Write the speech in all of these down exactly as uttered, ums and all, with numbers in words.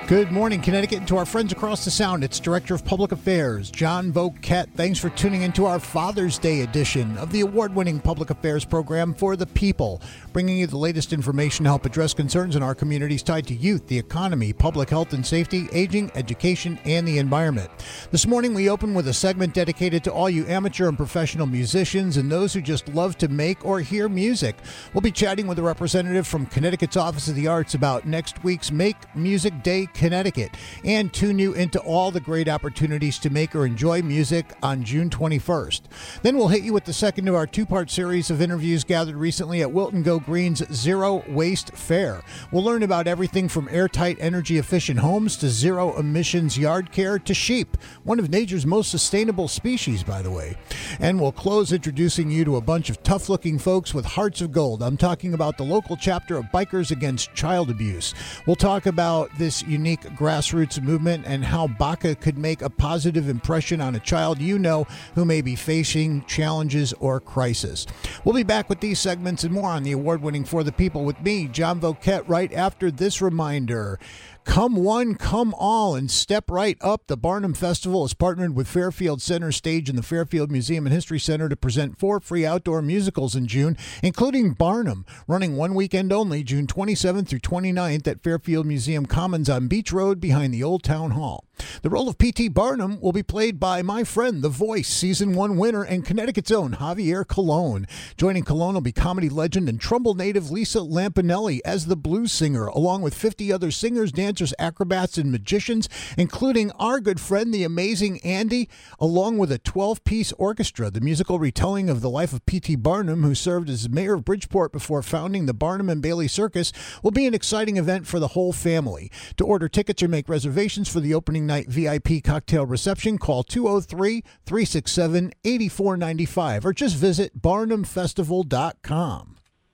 Good morning, Connecticut, and to our friends across the Sound. It's Director of Public Affairs, John Voket. Thanks for tuning into our Father's Day edition of the award-winning public affairs program For the People, bringing you the latest information to help address concerns in our communities tied to youth, the economy, public health and safety, aging, education, and the environment. This morning, we open with a segment dedicated to all you amateur and professional musicians and those who just love to make or hear music. We'll be chatting with a representative from Connecticut's Office of the Arts about next week's Make Music Day Connecticut, and tune you into all the great opportunities to make or enjoy music on June twenty-first. Then we'll hit you with the second of our two-part series of interviews gathered recently at Wilton Go Green's Zero Waste Fair. We'll learn about everything from airtight, energy-efficient homes to zero-emissions yard care to sheep, one of nature's most sustainable species, by the way. And we'll close introducing you to a bunch of tough-looking folks with hearts of gold. I'm talking about the local chapter of Bikers Against Child Abuse. We'll talk about this unique grassroots movement and how B A C A could make a positive impression on a child you know who may be facing challenges or crisis. We'll be back with these segments and more on the award-winning For the People with me, John Voket, right after this reminder. Come one, come all, and step right up. The Barnum Festival has partnered with Fairfield Center Stage and the Fairfield Museum and History Center to present four free outdoor musicals in June, including Barnum, running one weekend only, June twenty-seventh through twenty-ninth at Fairfield Museum Commons on Beach Road behind the Old Town Hall. The role of P T Barnum will be played by my friend, The Voice, Season one winner, and Connecticut's own Javier Colon. Joining Colon will be comedy legend and Trumbull native Lisa Lampanelli as the blues singer, along with fifty other singers, dancers, acrobats, and magicians, including our good friend, the amazing Andy, along with a twelve-piece orchestra. The musical retelling of the life of P T Barnum, who served as mayor of Bridgeport before founding the Barnum and Bailey Circus, will be an exciting event for the whole family. To order tickets or make reservations for the opening night V I P cocktail reception, call two oh three, three six seven, eight four nine five or just visit barnum festival dot com.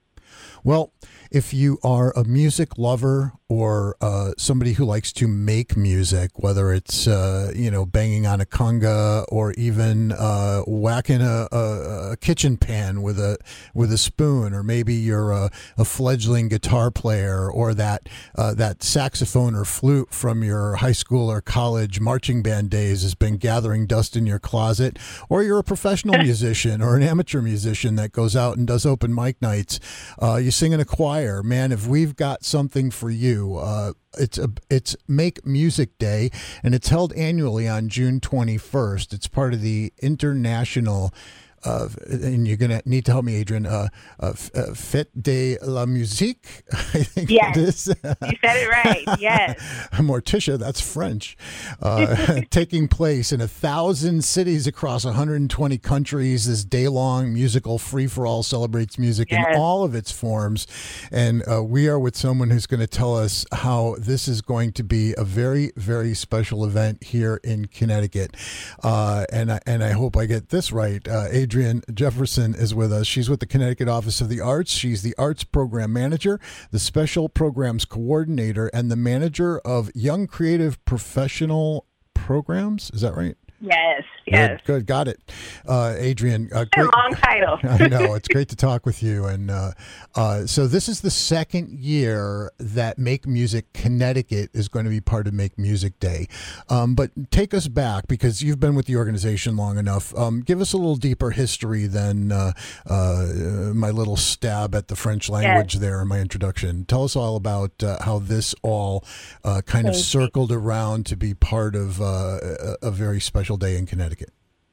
Well, if you are a music lover or uh, somebody who likes to make music, whether it's, uh, you know, banging on a conga or even uh, whacking a, a, a kitchen pan with a with a spoon, or maybe you're a, a fledgling guitar player, or that uh, that saxophone or flute from your high school or college marching band days has been gathering dust in your closet, or you're a professional musician or an amateur musician that goes out and does open mic nights, uh, you sing in a choir, man, if we've got something for you. Uh, it's a, it's Make Music Day, and it's held annually on June twenty-first. It's part of the international, uh, and you're going to need to help me, Adrian, uh, uh, Fête de la Musique, I think yes. it is. You said it right, yes. Morticia, that's French. Uh, taking place in a thousand cities across one hundred twenty countries. This day-long musical free-for-all celebrates music yes. in all of its forms. And uh, we are with someone who's going to tell us how this is going to be a very, very special event here in Connecticut. Uh, and, I, and I hope I get this right. Uh, Adrian Adrian Jefferson is with us. She's with the Connecticut Office of the Arts. She's the Arts Program Manager, the Special Programs Coordinator, and the Manager of Young Creative Professional Programs. Is that right? Yes, yes. Good, good. Got it. Uh, Adrian. Uh, great. A long title. I know. It's great to talk with you. And uh, uh, so this is the second year that Make Music Connecticut is going to be part of Make Music Day. Um, but take us back, because you've been with the organization long enough. Um, give us a little deeper history than uh, uh, my little stab at the French language yes. there in my introduction. Tell us all about uh, how this all uh, kind Thank of circled you. around to be part of uh, a, a very special day in Connecticut.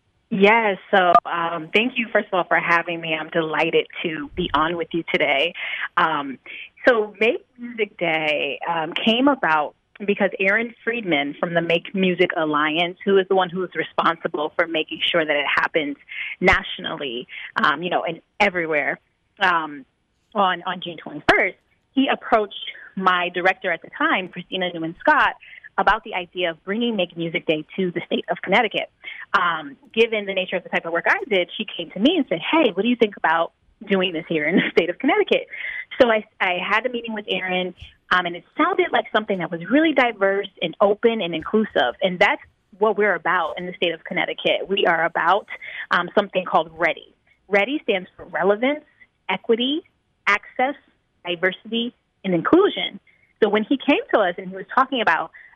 Yes. So um, thank you, first of all, for having me. I'm delighted to be on with you today. Um, so Make Music Day um, came about because Aaron Friedman from the Make Music Alliance, who is the one who is responsible for making sure that it happens nationally, um, you know, and everywhere um, on, on June twenty-first, he approached my director at the time, Christina Newman-Scott, about the idea of bringing Make Music Day to the state of Connecticut. Um, given the nature of the type of work I did, she came to me and said, hey, what do you think about doing this here in the state of Connecticut? So I, I had a meeting with Aaron, um, and it sounded like something that was really diverse and open and inclusive, and that's what we're about in the state of Connecticut. We are about um, something called READY. READY stands for relevance, equity, access, diversity, and inclusion. So when he came to us and he was talking about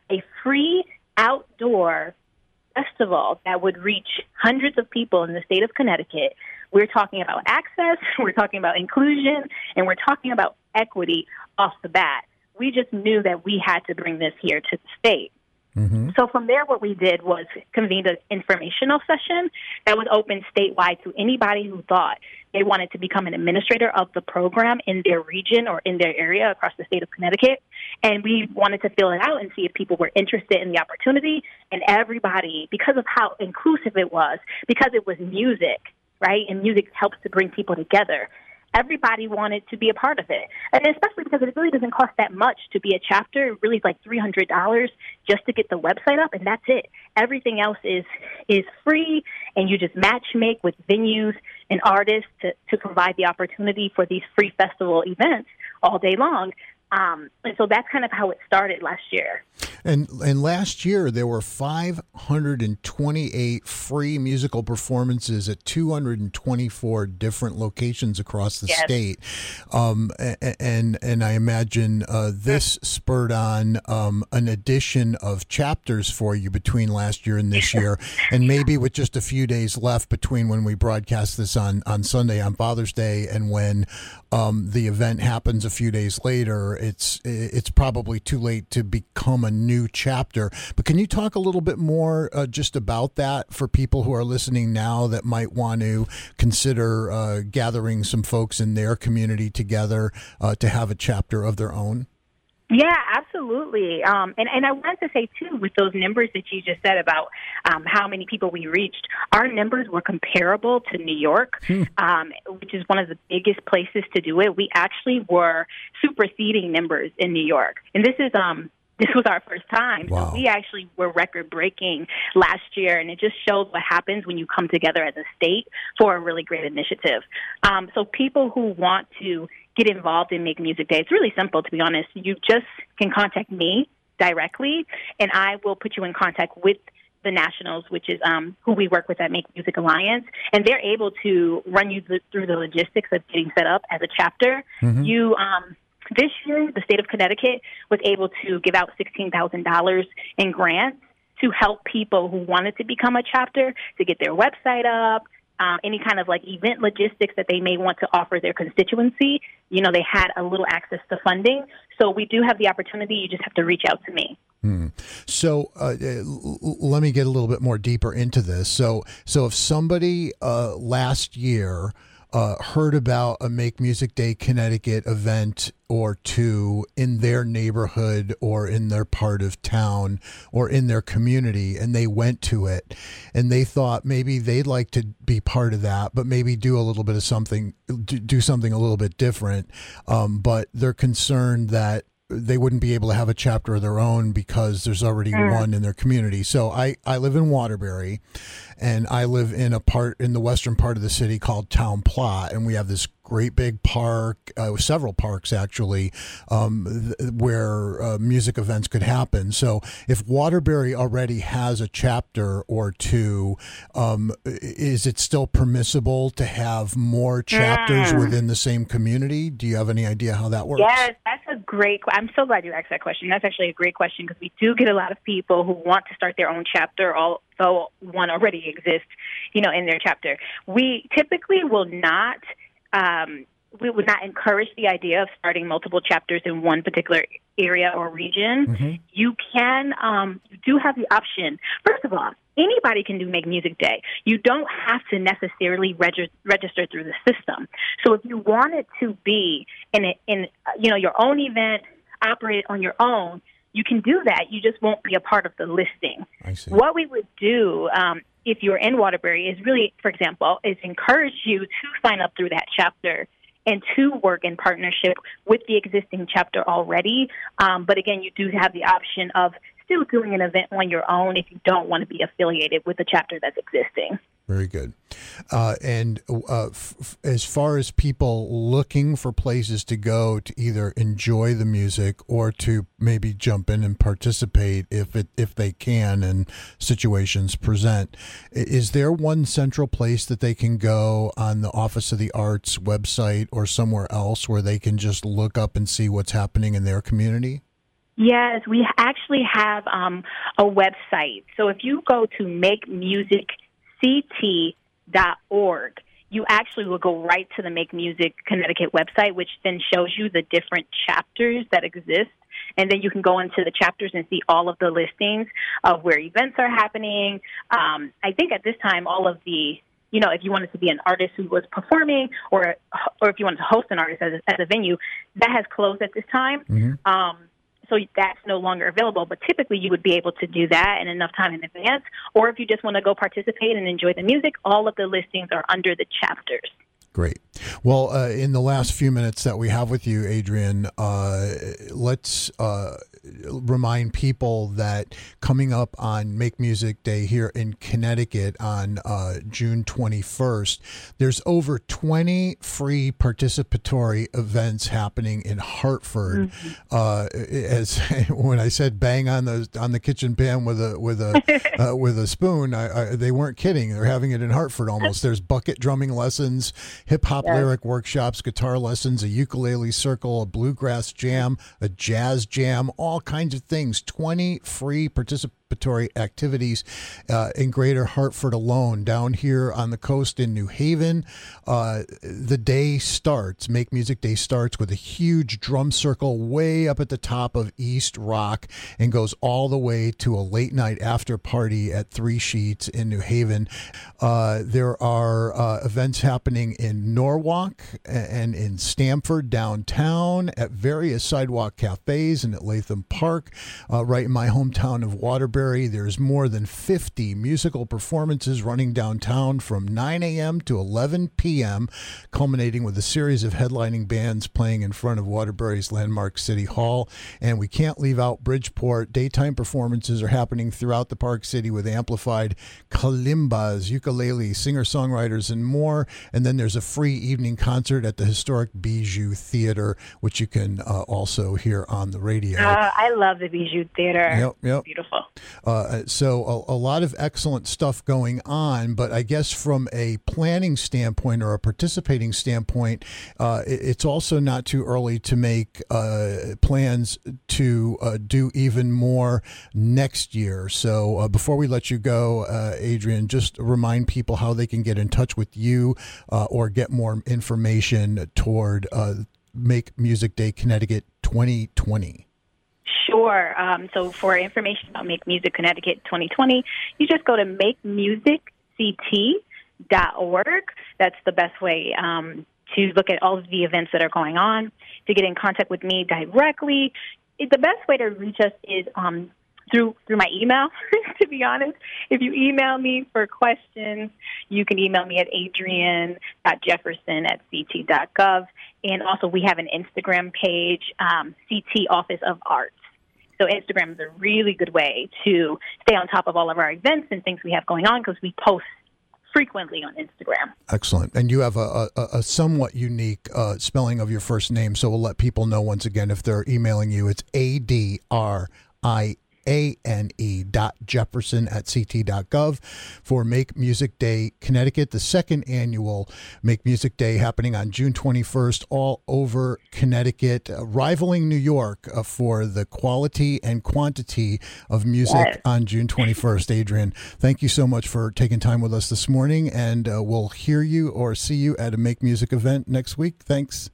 a free outdoor festival that would reach hundreds of people in the state of Connecticut. We're talking about access, we're talking about inclusion, and we're talking about equity off the bat. We just knew that we had to bring this here to the state. Mm-hmm. So from there, what we did was convened an informational session that was open statewide to anybody who thought they wanted to become an administrator of the program in their region or in their area across the state of Connecticut. And we wanted to fill it out and see if people were interested in the opportunity. And everybody, because of how inclusive it was, because it was music, right, and music helps to bring people together, everybody wanted to be a part of it. And especially because it really doesn't cost that much to be a chapter. It really is like three hundred dollars just to get the website up, and that's it. Everything else is is free, and you just match make with venues and artists to, to provide the opportunity for these free festival events all day long. Um, and so that's kind of how it started last year. And and last year there were five hundred twenty-eight free musical performances at two hundred twenty-four different locations across the yes. state. Um, and and I imagine uh, this spurred on um, an addition of chapters for you between last year and this year. And maybe with just a few days left between when we broadcast this on, on Sunday on Father's Day and when um, the event happens a few days later, it's it's probably too late to become a new chapter. But can you talk a little bit more uh, just about that for people who are listening now that might want to consider uh, gathering some folks in their community together uh, to have a chapter of their own? Yeah, absolutely. Um, and, and I wanted to say, too, with those numbers that you just said about um, how many people we reached, our numbers were comparable to New York, hmm. um, which is one of the biggest places to do it. We actually were superseding numbers in New York. And this is um, this was our first time. Wow. So we actually were record-breaking last year, and it just shows what happens when you come together as a state for a really great initiative. Um, so people who want to get involved in Make Music Day, it's really simple, to be honest. You just can contact me directly, and I will put you in contact with the Nationals, which is um, who we work with at Make Music Alliance, and they're able to run you th- through the logistics of getting set up as a chapter. Mm-hmm. You um, this year, the state of Connecticut was able to give out sixteen thousand dollars in grants to help people who wanted to become a chapter to get their website up, Um, any kind of like event logistics that they may want to offer their constituency. You know, they had a little access to funding. So we do have the opportunity. You just have to reach out to me. Hmm. So uh, l- let me get a little bit more deeper into this. So, so if somebody uh, last year uh, heard about a Make Music Day Connecticut event or two in their neighborhood or in their part of town or in their community, and they went to it and they thought maybe they'd like to be part of that, but maybe do a little bit of something, do something a little bit different. Um, but they're concerned that they wouldn't be able to have a chapter of their own because there's already mm. one in their community. So I, I live in Waterbury, and I live in a part in the western part of the city called Town Plot, and we have this great big park, uh, several parks actually, um, th- where uh, music events could happen. So if Waterbury already has a chapter or two, um, is it still permissible to have more chapters mm. within the same community? Do you have any idea how that works? Yes, that's a great question. I'm so glad you asked that question. That's actually a great question because we do get a lot of people who want to start their own chapter, although one already exists, you know, in their chapter. We typically will not Um, we would not encourage the idea of starting multiple chapters in one particular area or region. Mm-hmm. You can, um, you do have the option. First of all, anybody can do Make Music Day. You don't have to necessarily reg- register through the system. So if you wanted to be in, a, in you know, your own event, operate on your own, you can do that. You just won't be a part of the listing. I see. What we would do, um, if you're in Waterbury, is really, for example, is encourage you to sign up through that chapter and to work in partnership with the existing chapter already. Um, but again, you do have the option of still doing an event on your own if you don't want to be affiliated with the chapter that's existing. Very good. Uh, and uh, f- f- as far as people looking for places to go to either enjoy the music or to maybe jump in and participate if it if they can and situations present, is there one central place that they can go on the Office of the Arts website or somewhere else where they can just look up and see what's happening in their community? Yes, we actually have um, a website. So if you go to make music c t dot org, you actually will go right to the Make Music Connecticut website, which then shows you the different chapters that exist. And then you can go into the chapters and see all of the listings of where events are happening. Um, I think at this time, all of the, you know, if you wanted to be an artist who was performing or or if you wanted to host an artist as a, as a venue, that has closed at this time. Mm-hmm. Um So that's no longer available, but typically you would be able to do that in enough time in advance. Or if you just want to go participate and enjoy the music, all of the listings are under the chapters. Great. Well, uh, in the last few minutes that we have with you, Adrienne, uh, let's uh, remind people that coming up on Make Music Day here in Connecticut on uh, June twenty-first, there's over twenty free participatory events happening in Hartford. Mm-hmm. Uh, as when I said bang on the on the kitchen pan with a with a uh, with a spoon, I, I, they weren't kidding. They're having it in Hartford almost. There's bucket drumming lessons, hip-hop yes. lyric workshops, guitar lessons, a ukulele circle, a bluegrass jam, a jazz jam, all kinds of things. twenty free participatory activities uh, in Greater Hartford alone. Down here on the coast in New Haven, uh, the day starts, Make Music Day starts with a huge drum circle way up at the top of East Rock and goes all the way to a late night after party at Three Sheets in New Haven. Uh, there are uh, events happening in Norwalk and in Stamford downtown at various sidewalk cafes and at Latham Park, uh, right in my hometown of Waterbury. There's more than fifty musical performances running downtown from nine a.m. to eleven p.m., culminating with a series of headlining bands playing in front of Waterbury's landmark City Hall. And we can't leave out Bridgeport. Daytime performances are happening throughout the Park City with amplified kalimbas, ukulele, singer-songwriters, and more. And then there's a free evening concert at the historic Bijou Theater, which you can uh, also hear on the radio. Uh, I love the Bijou Theater. Yep, yep. Beautiful. Uh, so a, a lot of excellent stuff going on, but I guess from a planning standpoint or a participating standpoint, uh, it, it's also not too early to make uh, plans to uh, do even more next year. So uh, before we let you go, uh, Adrienne, just remind people how they can get in touch with you uh, or get more information toward uh, Make Music Day Connecticut twenty twenty. Sure. Um, so for information about Make Music Connecticut twenty twenty, you just go to make music c t dot org. That's the best way um, to look at all of the events that are going on. To get in contact with me directly, it, the best way to reach us is um, through through my email, to be honest. If you email me for questions, you can email me at adrienne dot jefferson at c t dot gov. And also we have an Instagram page, um, C T Office of Arts. So Instagram is a really good way to stay on top of all of our events and things we have going on because we post frequently on Instagram. Excellent. And you have a, a, a somewhat unique uh, spelling of your first name, so we'll let people know once again if they're emailing you. It's A D R I A N E dot Jefferson at C T dot gov for Make Music Day Connecticut, the second annual Make Music Day happening on June twenty-first all over Connecticut, uh, rivaling New York uh, for the quality and quantity of music yes. on June twenty-first. Adrienne, thank you so much for taking time with us this morning, and uh, we'll hear you or see you at a Make Music event next week. Thanks.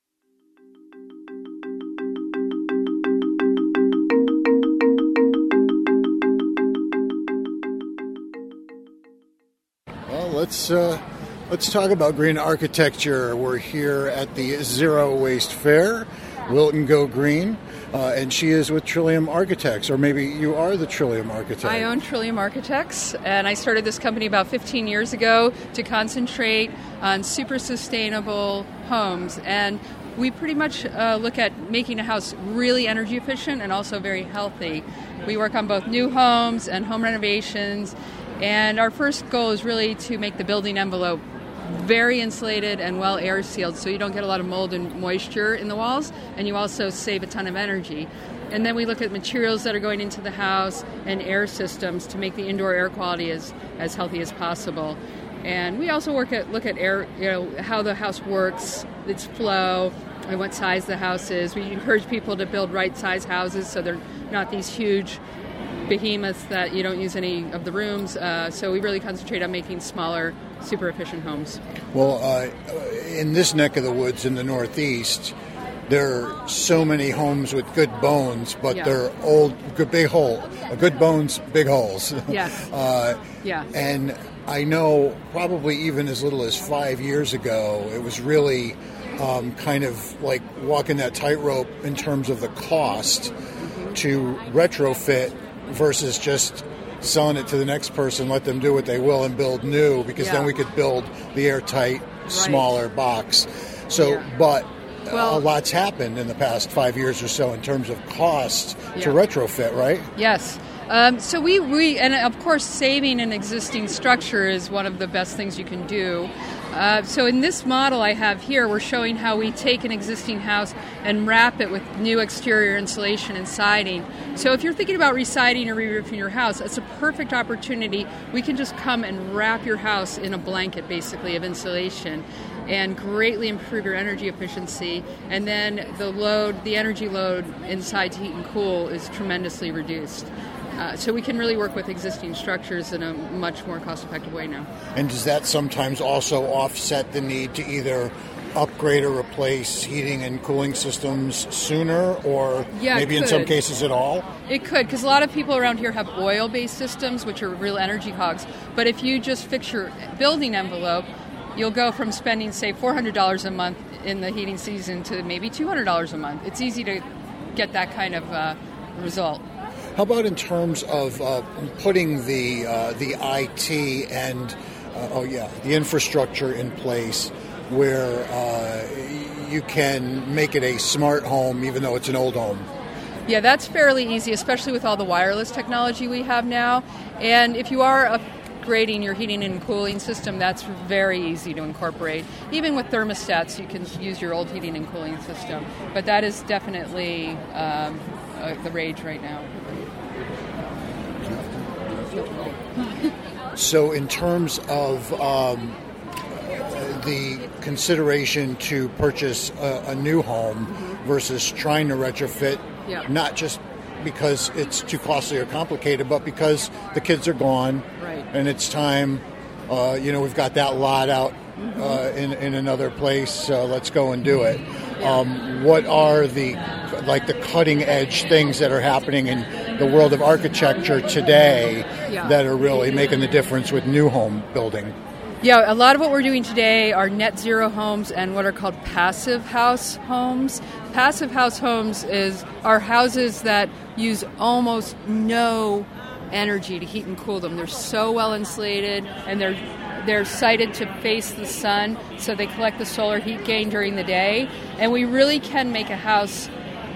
Let's uh, let's talk about green architecture. We're here at the Zero Waste Fair. Wilton Go Green, uh, and she is with Trillium Architects, or maybe you are the Trillium Architect. I own Trillium Architects, and I started this company about fifteen years ago to concentrate on super sustainable homes. And we pretty much uh, look at making a house really energy efficient and also very healthy. We work on both new homes and home renovations. And our first goal is really to make the building envelope very insulated and well air sealed so you don't get a lot of mold and moisture in the walls, and you also save a ton of energy. And then we look at materials that are going into the house and air systems to make the indoor air quality as, as healthy as possible. And we also work at look at air, you know, how the house works, its flow, and what size the house is. We encourage people to build right-size houses so they're not these huge behemoths that you don't use any of the rooms. Uh, so we really concentrate on making smaller, super efficient homes. Well, uh, in this neck of the woods in the Northeast, there are so many homes with good bones, but yeah. they're old, good big hole, good bones, big holes. Yes. uh, yeah. And I know probably even as little as five years ago, it was really um, kind of like walking that tightrope in terms of the cost mm-hmm. to retrofit versus just selling it to the next person, let them do what they will and build new, because yeah. then we could build the airtight, right. smaller box. So, yeah. but well, a lot's happened in the past five years or so in terms of cost yeah. to retrofit, right? Yes. Um, so we, we, and of course, saving an existing structure is one of the best things you can do. Uh, so in this model I have here, we're showing how we take an existing house and wrap it with new exterior insulation and siding. So if you're thinking about residing or re-roofing your house, it's a perfect opportunity. We can just come and wrap your house in a blanket, basically, of insulation, and greatly improve your energy efficiency. And then the load, the energy load inside to heat and cool is tremendously reduced. Uh, so we can really work with existing structures in a much more cost-effective way now. And does that sometimes also offset the need to either upgrade or replace heating and cooling systems sooner, or yeah, maybe in some cases at all? It could, because a lot of people around here have oil-based systems, which are real energy hogs. But if you just fix your building envelope, you'll go from spending, say, four hundred dollars a month in the heating season to maybe two hundred dollars a month. It's easy to get that kind of uh, result. How about in terms of uh, putting the uh, the I T and uh, oh yeah the infrastructure in place where uh, you can make it a smart home even though it's an old home? Yeah, that's fairly easy, especially with all the wireless technology we have now. And if you are upgrading your heating and cooling system, that's very easy to incorporate. Even with thermostats, you can use your old heating and cooling system. But that is definitely um, uh, the rage right now. So in terms of um, the consideration to purchase a, a new home mm-hmm. versus trying to retrofit, yeah. not just because it's too costly or complicated, but because the kids are gone right. and it's time, uh, you know, we've got that lot out mm-hmm. uh, in, in another place, so let's go and do it. Yeah. Um, what are the, like the cutting edge things that are happening in the world of architecture today yeah. that are really making the difference with new home building? Yeah, a lot of what we're doing today are net zero homes and what are called passive house homes. Passive house homes is are houses that use almost no energy to heat and cool them. They're so well insulated, and they're they're sited to face the sun, so they collect the solar heat gain during the day. And we really can make a house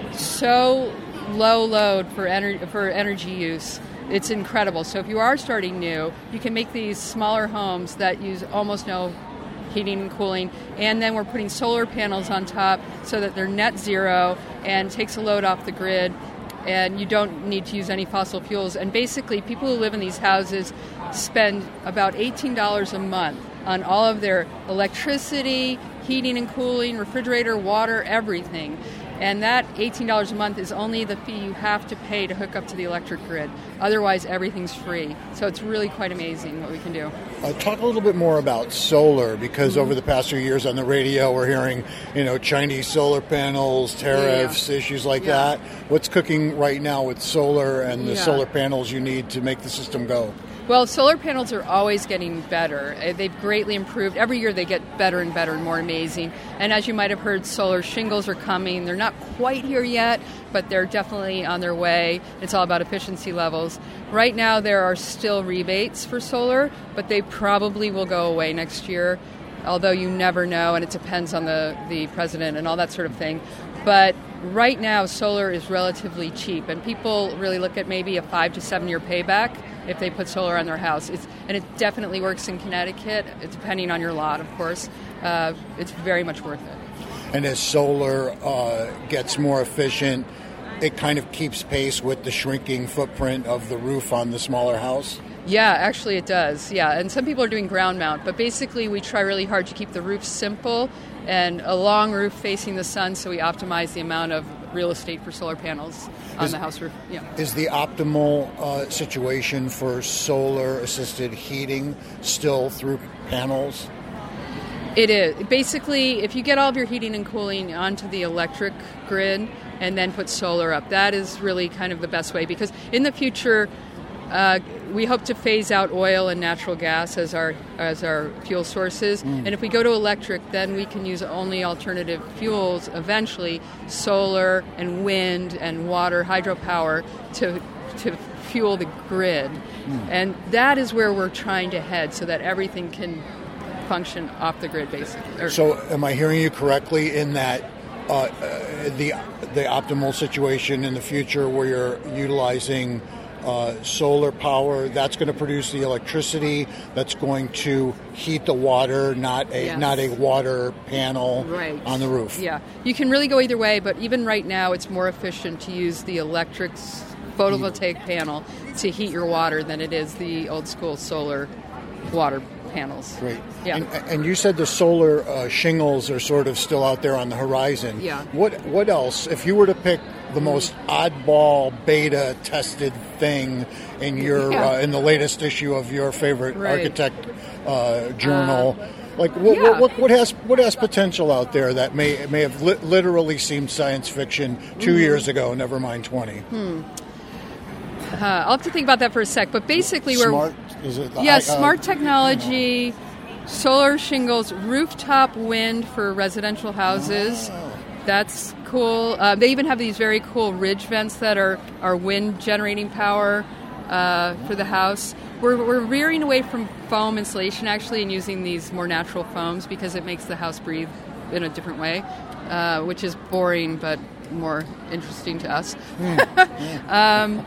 so low load for ener- for energy use. It's incredible. So if you are starting new, you can make these smaller homes that use almost no heating and cooling, and then we're putting solar panels on top so that they're net zero and takes a load off the grid, and you don't need to use any fossil fuels. And basically, people who live in these houses spend about eighteen dollars a month on all of their electricity, heating and cooling, refrigerator, water, everything. And that eighteen dollars a month is only the fee you have to pay to hook up to the electric grid. Otherwise, everything's free. So it's really quite amazing what we can do. Uh, talk a little bit more about solar, because mm-hmm. over the past few years on the radio, we're hearing, you know, Chinese solar panels, tariffs, yeah. issues like yeah. that. What's cooking right now with solar and the yeah. solar panels you need to make the system go? Well, solar panels are always getting better. They've greatly improved. Every year they get better and better and more amazing. And as you might have heard, solar shingles are coming. They're not quite here yet, but they're definitely on their way. It's all about efficiency levels. Right now there are still rebates for solar, but they probably will go away next year, although you never know, and it depends on the, the president and all that sort of thing. But right now solar is relatively cheap, and people really look at maybe a five to seven year payback if they put solar on their house. It's, and it definitely works in Connecticut, it's depending on your lot, of course. Uh, it's very much worth it. And as solar uh, gets more efficient, it kind of keeps pace with the shrinking footprint of the roof on the smaller house? Yeah, actually it does. Yeah, and some people are doing ground mount, but basically we try really hard to keep the roof simple and a long roof facing the sun, so we optimize the amount of real estate for solar panels on is, the house roof. Yeah. Is the optimal uh, situation for solar-assisted heating still through panels? It is. Basically, if you get all of your heating and cooling onto the electric grid and then put solar up, that is really kind of the best way, because in the future, uh, we hope to phase out oil and natural gas as our as our fuel sources. Mm. And if we go to electric, then we can use only alternative fuels, eventually solar and wind and water, hydropower, to to fuel the grid. Mm. And that is where we're trying to head, so that everything can function off the grid, basically. Or, so am I hearing you correctly in that uh, uh, the the optimal situation in the future where you're utilizing Uh, solar power, that's going to produce the electricity that's going to heat the water, not a yes. not a water panel right. on the roof. Yeah, you can really go either way, but even right now it's more efficient to use the electric photovoltaic mm. panel to heat your water than it is the old school solar water panels. Great. Yeah. And, and you said the solar uh, shingles are sort of still out there on the horizon. Yeah. What what else, if you were to pick the most oddball beta tested thing in your yeah. uh, in the latest issue of your favorite right. architect uh, journal, uh, like what, yeah. what what has what has potential out there that may may have li- literally seemed science fiction two mm. years ago, never mind twenty. Hmm. Uh, I'll have to think about that for a sec. But basically, we're smart. Is it? Yeah, I, uh, smart technology, solar shingles, rooftop wind for residential houses. Oh. That's cool. Uh, they even have these very cool ridge vents that are, are wind generating power uh, for the house. We're, we're veering away from foam insulation, actually, and using these more natural foams because it makes the house breathe in a different way, uh, which is boring but more interesting to us. Mm. um,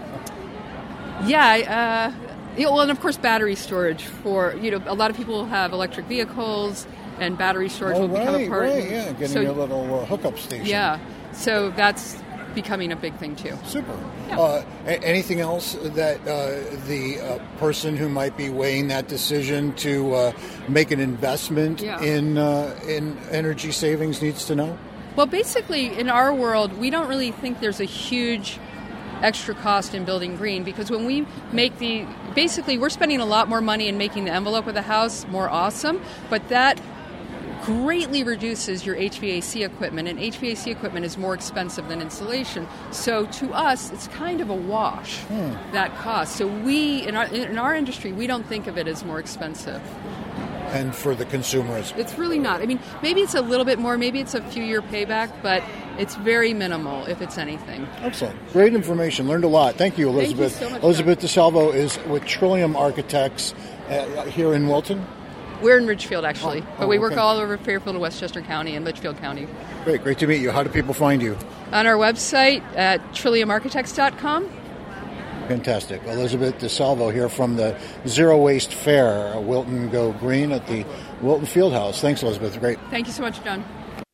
yeah, uh, yeah, well, and of course, battery storage for, you know, a lot of people have electric vehicles, and battery storage oh, will right, become a part. Right, yeah, getting so, a little uh, hookup station. Yeah, so that's becoming a big thing too. Super. Yeah. Uh, a- anything else that uh, the uh, person who might be weighing that decision to uh, make an investment yeah. in uh, in energy savings needs to know? Well, basically, in our world, we don't really think there's a huge extra cost in building green, because when we make the, basically we're spending a lot more money in making the envelope of the house more awesome, but that greatly reduces your H V A C equipment, and H V A C equipment is more expensive than insulation. So to us, it's kind of a wash, hmm. that cost. So we, in our, in our industry, we don't think of it as more expensive. And for the consumers? It's really not. I mean, maybe it's a little bit more, maybe it's a few year payback, but it's very minimal, if it's anything. Excellent. Great information. Learned a lot. Thank you, Elizabeth. Thank you so much, Elizabeth DeSalvo is with Trillium Architects uh, here in Wilton. We're in Ridgefield, actually, oh, but oh, we work okay. all over Fairfield and Westchester County and Litchfield County. Great. Great to meet you. How do people find you? On our website at trillium architects dot com. Fantastic. Elizabeth DeSalvo here from the Zero Waste Fair, Wilton Go Green at the Wilton Fieldhouse. Thanks, Elizabeth. Great. Thank you so much, John.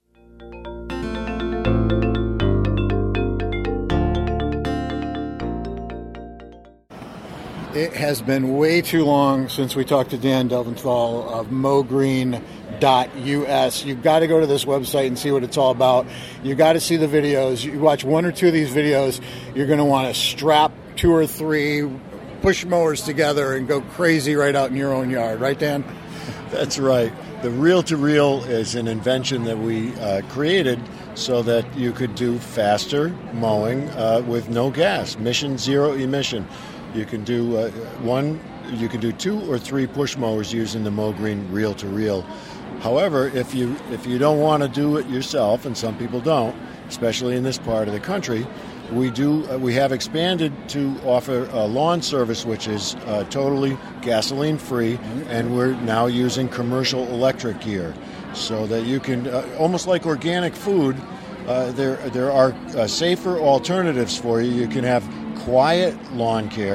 It has been way too long since we talked to Dan Delventhal of mow green dot U S. You've got to go to this website and see what it's all about. You've got to see the videos. You watch one or two of these videos, you're going to want to strap two or three push mowers together and go crazy right out in your own yard. Right, Dan? That's right. The reel-to-reel is an invention that we uh, created so that you could do faster mowing uh, with no gas, emission zero emission. You can do uh, one, you can do two or three push mowers using the Mow Green reel-to-reel. However, if you if you don't want to do it yourself, and some people don't, especially in this part of the country, we do uh, we have expanded to offer a lawn service which is uh, totally gasoline free, and we're now using commercial electric gear, so that you can uh, almost like organic food. Uh, there there are uh, safer alternatives for you. You can have quiet lawn care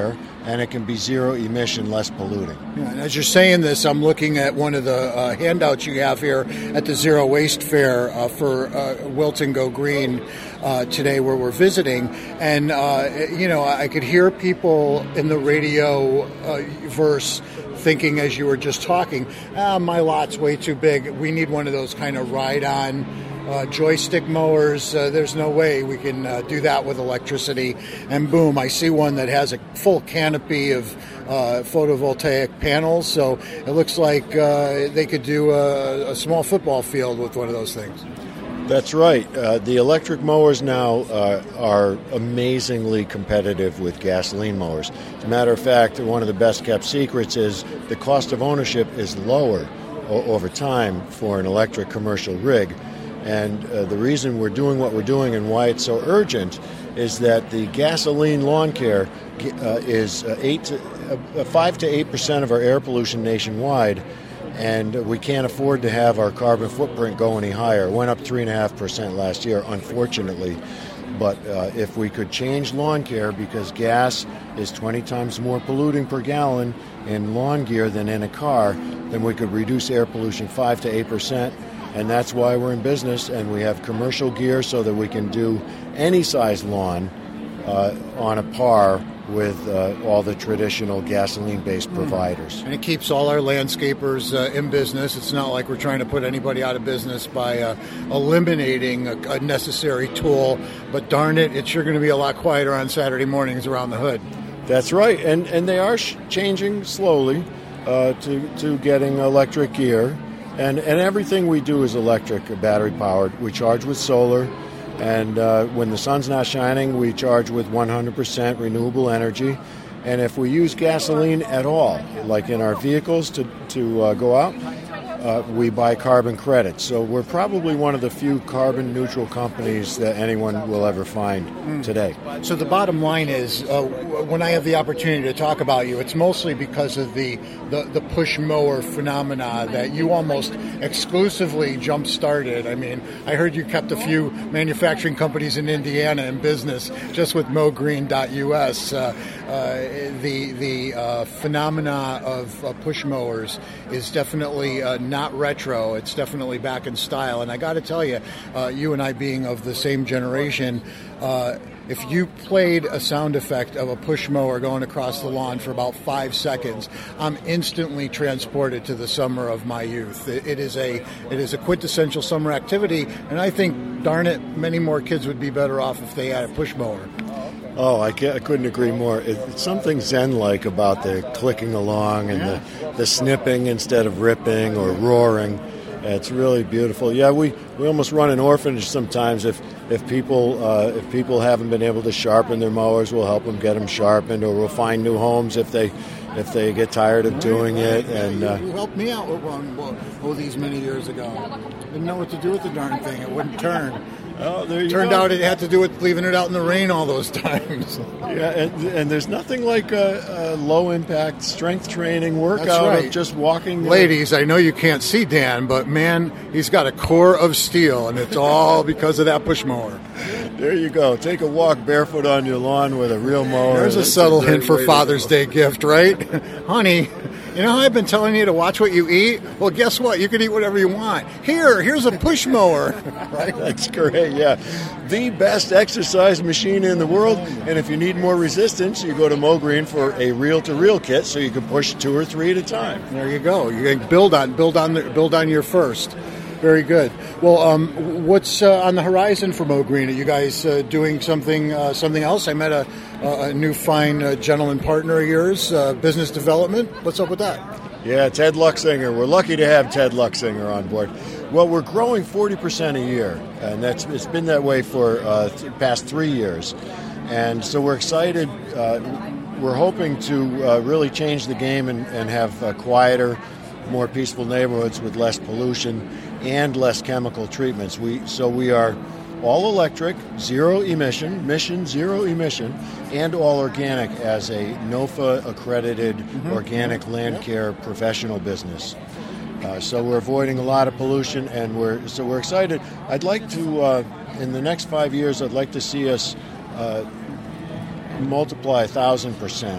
and it can be zero emission, less polluting. Yeah, and as you're saying this, I'm looking at one of the uh, handouts you have here at the Zero Waste Fair uh, for uh, Wilton Go Green uh, today, where we're visiting. And, uh, you know, I could hear people in the radio uh, verse thinking as you were just talking, ah, my lot's way too big. We need one of those kind of ride-on Uh, joystick mowers. Uh, there's no way we can uh, do that with electricity. And boom, I see one that has a full canopy of uh, photovoltaic panels. So it looks like uh, they could do a, a small football field with one of those things. That's right. Uh, the electric mowers now uh, are amazingly competitive with gasoline mowers. As a matter of fact, one of the best kept secrets is the cost of ownership is lower o- over time for an electric commercial rig. And uh, the reason we're doing what we're doing and why it's so urgent is that the gasoline lawn care uh, is uh, eight to, uh, five to eight percent of our air pollution nationwide, and we can't afford to have our carbon footprint go any higher. It went up three and a half percent last year, unfortunately. But uh, if we could change lawn care, because gas is twenty times more polluting per gallon in lawn gear than in a car, then we could reduce air pollution five to eight percent. And that's why we're in business, and we have commercial gear so that we can do any size lawn uh, on a par with uh, all the traditional gasoline-based providers. And it keeps all our landscapers uh, in business. It's not like we're trying to put anybody out of business by uh, eliminating a, a necessary tool. But darn it, it's sure going to be a lot quieter on Saturday mornings around the hood. That's right, and and they are sh- changing slowly uh, to to getting electric gear. And and everything we do is electric, battery powered. We charge with solar, and uh, when the sun's not shining, we charge with one hundred percent renewable energy. And if we use gasoline at all, like in our vehicles to to uh, go out, uh, we buy carbon credits. So we're probably one of the few carbon neutral companies that anyone will ever find mm. today. So the bottom line is, uh, when I have the opportunity to talk about you, it's mostly because of the, the, the push mower phenomena that you almost exclusively jump-started. I mean, I heard you kept a few manufacturing companies in Indiana in business just with mow green dot U S. Uh, uh, the the uh, phenomena of uh, push mowers is definitely uh, not retro. It's definitely back in style. And I got to tell you, uh, you and I being of the same generation, uh, if you played a sound effect of a push mower going across the lawn for about five seconds, I'm instantly transported to the summer of my youth. It, it is a it is a quintessential summer activity, and I think, darn it, many more kids would be better off if they had a push mower. Oh, I, can't, I couldn't agree more. It, it's something zen-like about the clicking along and yeah. the, the snipping instead of ripping or roaring. It's really beautiful. Yeah, we, we almost run an orphanage sometimes. If if people uh, if people haven't been able to sharpen their mowers, we'll help them get them sharpened, or we'll find new homes if they if they get tired of doing it. And uh, you helped me out with one oh these many years ago. Didn't know what to do with the darn thing. It wouldn't turn. Oh, there you Turned go. out it had to do with leaving it out in the rain all those times. Yeah, and, and there's nothing like a, a low-impact strength training workout That's right. of just walking. Ladies, I know you can't see Dan, but man, he's got a core of steel, and it's all because of that push mower. There you go. Take a walk barefoot on your lawn with a real mower. There's a That's subtle a hint for Father's go. Day gift, right? Honey, you know how I've been telling you to watch what you eat? Well, guess what? You can eat whatever you want. Here, here's a push mower. Right? That's great, yeah. The best exercise machine in the world. And if you need more resistance, you go to Mow Green for a reel-to-reel kit so you can push two or three at a time. There you go. You can build on build on the, build on your first. Very good. Well, um, what's uh, on the horizon for Mow Green? Are you guys uh, doing something uh, something else? I met a, a new fine uh, gentleman partner of yours, uh, business development. What's up with that? Yeah, Ted Luxinger. We're lucky to have Ted Luxinger on board. Well, we're growing forty percent a year, and that's it's been that way for uh, the past three years. And so we're excited. Uh, we're hoping to uh, really change the game and, and have uh, quieter, more peaceful neighborhoods with less pollution and less chemical treatments. We so we are all electric, zero emission, mission zero emission, and all organic as a NOFA accredited mm-hmm. organic land care professional business. Uh, so we're avoiding a lot of pollution, and we're so we're excited. I'd like to uh, in the next five years, I'd like to see us uh, multiply a thousand percent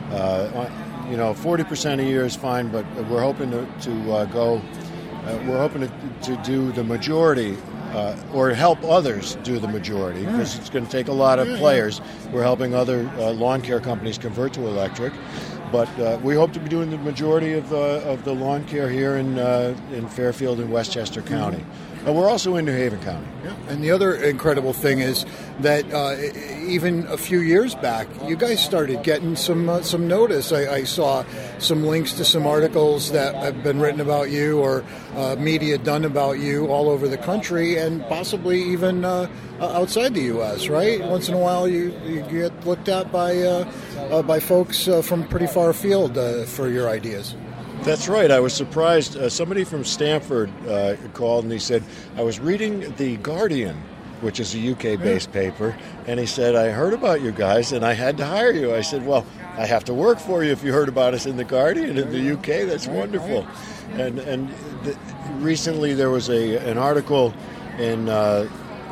Uh, you know, forty percent a year is fine, but we're hoping to, to uh, go, uh, we're hoping to, to do the majority uh, or help others do the majority, because it's going to take a lot of players. We're helping other uh, lawn care companies convert to electric. But uh, we hope to be doing the majority of, uh, of the lawn care here in uh, in Fairfield and Westchester County. Uh, we're also in New Haven County. Yeah. And the other incredible thing is that uh, even a few years back, you guys started getting some uh, some notice. I, I saw some links to some articles that have been written about you, or uh, media done about you all over the country, and possibly even uh, outside the U S, right? Once in a while you, you get looked at by, uh, uh, by folks uh, from pretty far afield uh, for your ideas. That's right. I was surprised. Uh, somebody from Stanford uh, called and he said, I was reading The Guardian, which is a U K-based yeah. paper, and he said, I heard about you guys and I had to hire you. I said, well, I have to work for you if you heard about us in The Guardian in the U K. That's right, wonderful. Right. And and the, recently there was a an article in uh,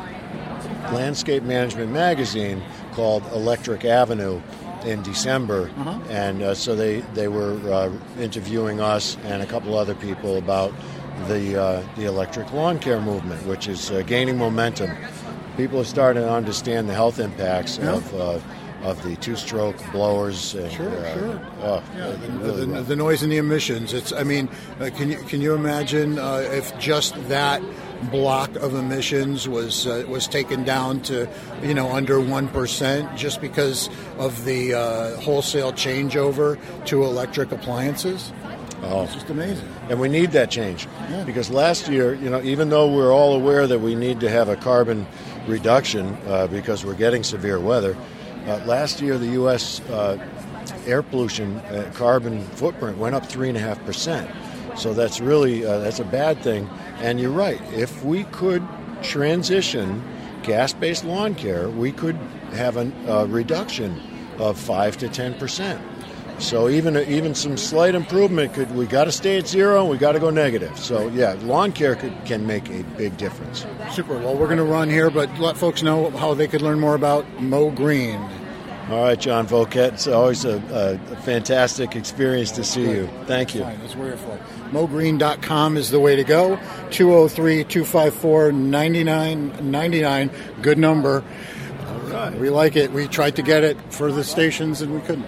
Landscape Management Magazine called Electric Avenue in December, uh-huh. and uh, so they they were uh, interviewing us and a couple other people about the uh, the electric lawn care movement, which is uh, gaining momentum. People are starting to understand the health impacts yeah. of uh, of the two-stroke blowers. And, sure, uh, sure. Oh, yeah, the, really the, well. the noise and the emissions. It's. I mean, uh, can you can you imagine uh, if just that block of emissions was uh, was taken down to, you know, under one percent just because of the uh, wholesale changeover to electric appliances? Oh, it's just amazing. And we need that change yeah. because last year, you know, even though we're all aware that we need to have a carbon reduction uh, because we're getting severe weather, uh, last year the U S uh, air pollution uh, carbon footprint went up three and a half percent. So that's really uh, that's a bad thing. And you're right. If we could transition gas-based lawn care, we could have a uh, reduction of five to ten percent. So even even some slight improvement could. We got to stay at zero. We got to go negative. So yeah, lawn care could, can make a big difference. Super. Well, we're going to run here, but let folks know how they could learn more about Mow Green. All right, John Voket. It's always a, a, a fantastic experience to see you. Thank you. Fine. That's wonderful. mow green dot com is the way to go. two oh three, two five four, nine nine nine nine. Good number. All right. We like it. We tried to get it for the stations and we couldn't.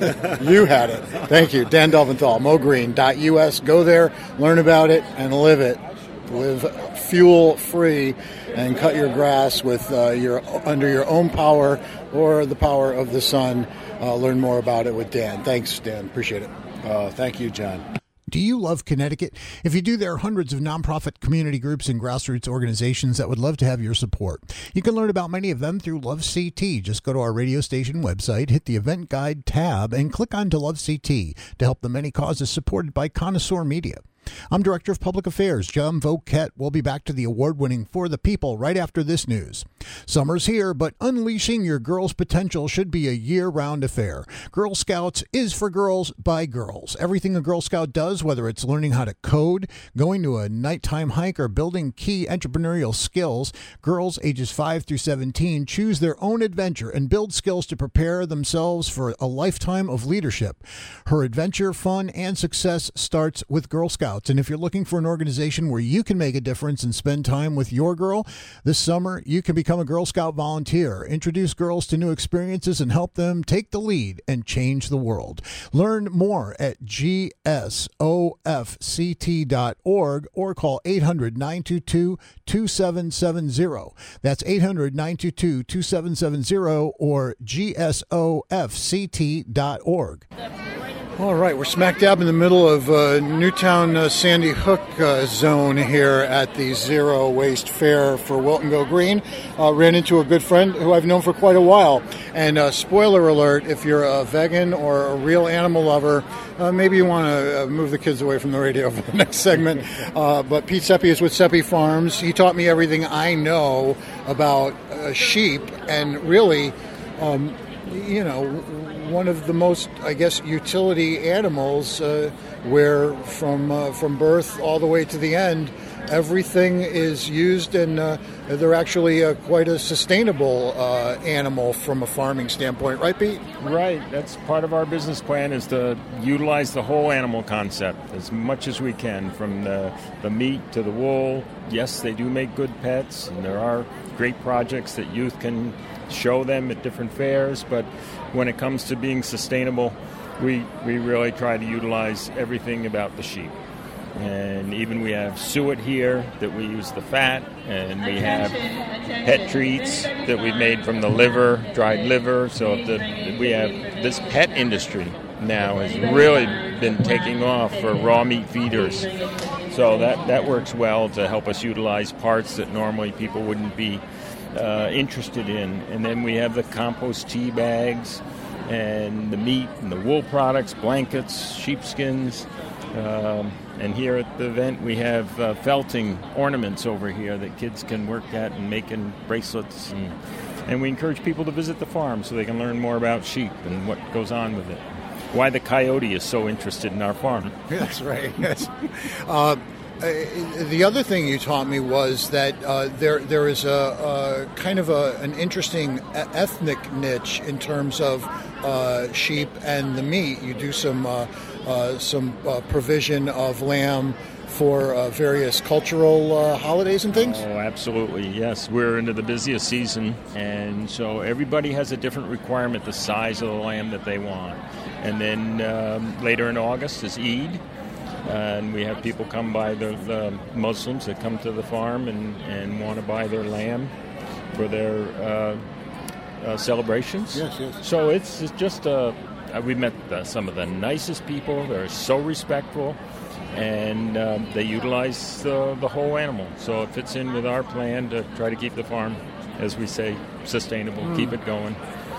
You had it. Thank you. Dan Delventhal, mow green dot U S. Go there, learn about it, and live it. Live fuel-free and cut your grass with uh, your under your own power or the power of the sun. Uh, learn more about it with Dan. Thanks, Dan. Appreciate it. Uh, thank you, John. Do you love Connecticut? If you do, there are hundreds of nonprofit community groups and grassroots organizations that would love to have your support. You can learn about many of them through Love C T. Just go to our radio station website, hit the event guide tab, and click on to Love C T to help the many causes supported by Connoisseur Media. I'm Director of Public Affairs, John Voket. We'll be back to the award-winning For the People right after this news. Summer's here, but unleashing your girls' potential should be a year-round affair. Girl Scouts is for girls by girls. Everything a Girl Scout does, whether it's learning how to code, going to a nighttime hike, or building key entrepreneurial skills, girls ages five through seventeen choose their own adventure and build skills to prepare themselves for a lifetime of leadership. Her adventure, fun, and success starts with Girl Scouts. And if you're looking for an organization where you can make a difference and spend time with your girl, this summer you can become a Girl Scout volunteer, introduce girls to new experiences, and help them take the lead and change the world. Learn more at G S O F C T dot org or call eight hundred, nine two two, two seven seven zero. That's eight hundred, nine two two, two seven seven zero or G S O F C T dot org. All right, we're smack dab in the middle of uh, Newtown uh, Sandy Hook uh, zone here at the Zero Waste Fair for Wilton Go Green. Uh, ran into a good friend who I've known for quite a while. And uh, spoiler alert, if you're a vegan or a real animal lover, uh, maybe you want to uh, move the kids away from the radio for the next segment. Uh, but Pete Seppi is with Seppi Farms. He taught me everything I know about uh, sheep and really, um, you know, one of the most, I guess, utility animals uh, where from uh, from birth all the way to the end, everything is used, and uh, they're actually uh, quite a sustainable uh, animal from a farming standpoint, right, Pete? Right. That's part of our business plan, is to utilize the whole animal concept as much as we can, from the, the meat to the wool. Yes, they do make good pets, and there are great projects that youth can show them at different fairs, but when it comes to being sustainable, we, we really try to utilize everything about the sheep. And even we have suet here that we use the fat, and we have pet treats that we've made from the liver, dried liver. So the, we have this pet industry now has really been taking off for raw meat feeders. So that, that works well to help us utilize parts that normally people wouldn't be uh, interested in. And then we have the compost tea bags and the meat and the wool products, blankets, sheepskins. Um, and here at the event we have uh, felting ornaments over here that kids can work at and making bracelets. And, and we encourage people to visit the farm so they can learn more about sheep and what goes on with it. Why the coyote is so interested in our farm. That's right. Yes. Uh, the other thing you taught me was that uh, there there is a, a kind of a, an interesting ethnic niche in terms of uh, sheep and the meat. You do some uh, uh, some uh, provision of lamb for uh, various cultural uh, holidays and things? Oh, absolutely, yes. We're into the busiest season, and so everybody has a different requirement, the size of the lamb that they want. And then um, later in August is Eid, and we have people come by, the, the Muslims that come to the farm and, and want to buy their lamb for their uh, uh, celebrations. Yes, yes. So it's, it's just, uh, we met uh, some of the nicest people. They're so respectful. And um, they utilize uh, the whole animal. So it fits in with our plan to try to keep the farm, as we say, sustainable, mm. keep it going.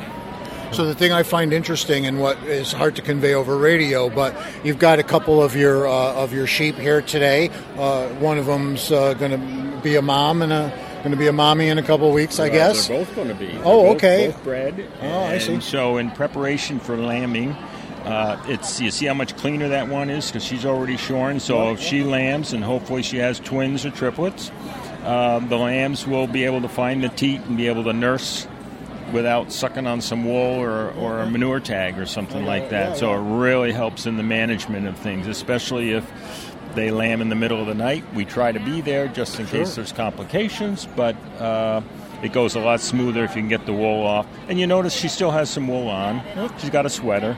So the thing I find interesting, and what is hard to convey over radio, but you've got a couple of your uh, of your sheep here today. Uh, one of them's uh, going to be a mom and a going to be a mommy in a couple of weeks, I well, guess. They're both going to be. They're oh, both, okay. Both bred. Oh, and I see. So in preparation for lambing, uh, it's you see how much cleaner that one is because she's already shorn. So if she lambs, and hopefully she has twins or triplets, uh, the lambs will be able to find the teat and be able to nurse without sucking on some wool or, or a manure tag or something like that. So it really helps in the management of things, especially if they lamb in the middle of the night. We try to be there just in Sure. case there's complications, but uh, it goes a lot smoother if you can get the wool off. And you notice she still has some wool on. She's got a sweater.